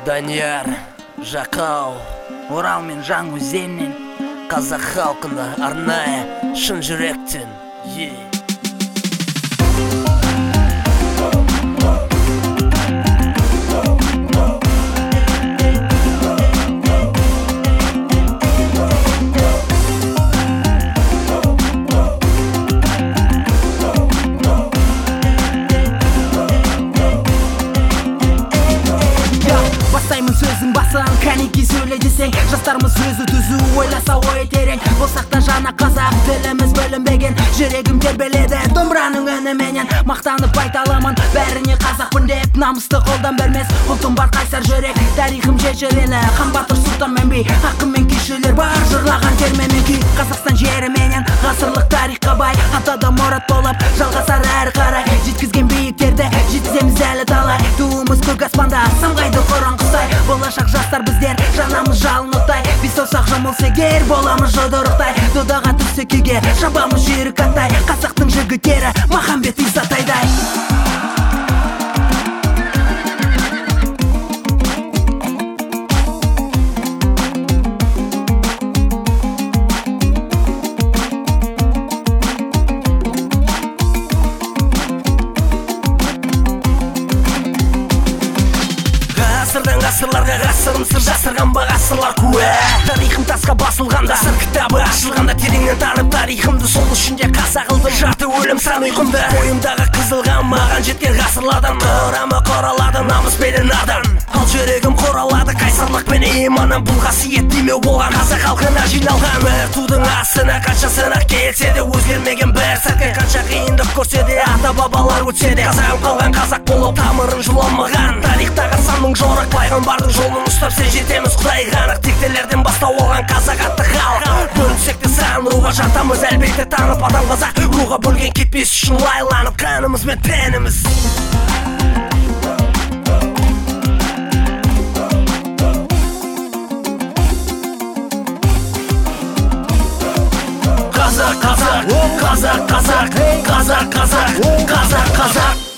Данияр, Жақау, Орал мен Жаңаөзеннен қазақ халқына арнайы шын жүректен Бастаймын сөзің басын, кәнеки сөйле десең, жастарымыз өзі түзу, ойласа ойы терең. Болсақ та жана қазақ, тіліміз бөлінбеген, жүрегім тербеледі домбыраның үніменен. Мақтанып айта аламын, бәріне қазақпын деп, намысты қолдан бермес ұлтым бар қайсар жүрек. Тарихым шежірелі, хан батыр сұлтан мен би, ақын мен күйшілер бар жырлаған термемен күй. Қазақстан жері менен ғасырлық тарихқа бай, атада мұрат болып жалғасар әрі қарай. Жеткізген биіктерді жеткіземіз әлі талай, туымыз көк аспанда самғайды құран құстай. Болашақ жастар біздер, жанамыз жалын оттай, біз саусақ жұмылса егер боламыз жұдырықтай. Додаға түссе күйге шабамыз жүйрік аттай, қазақтың жігіттері Махамбет Исатайдай. Ғасырдан ғасырларға ғасырым сыр жасырған ғасырлар куә. Тарихым тасқа басылғанда, сыр кітабы ашылғанда, тереңнен танып тарихымды, сол үшін де қазақ қылдым жарты өлім сан ұйқымды. Бойымдағы қызылған маған жеткен ғасырлардан, құрамы құралады намыспенен надан. Ал жүрегім құралады қайсарлық пен иманым, бұл қасиет демеу болған қазақ халқына жиналған. Бір тудың астына қанша сынақ келсе де, өзгермеген бір сәтке қанша қиындық көрсе де, ата бабалар өтсе де, қазағым қалған қазақ болып тамырын жұламаған. Тарихтағы санның жорық пайғамбардың жолын ұстап сен жетеміз құдайға анық. Тектелерден бастау алған қазақ атты халық, бөлінсек те сан руға жатамыз әлбетте танып. Адам қазақ руға бөлген кетпес үшін лайланып, қанымыз бен тәніміз. Қазақ, қазақ, қазақ, қазақ, қазақ, қазақ, қазақ, қазақ.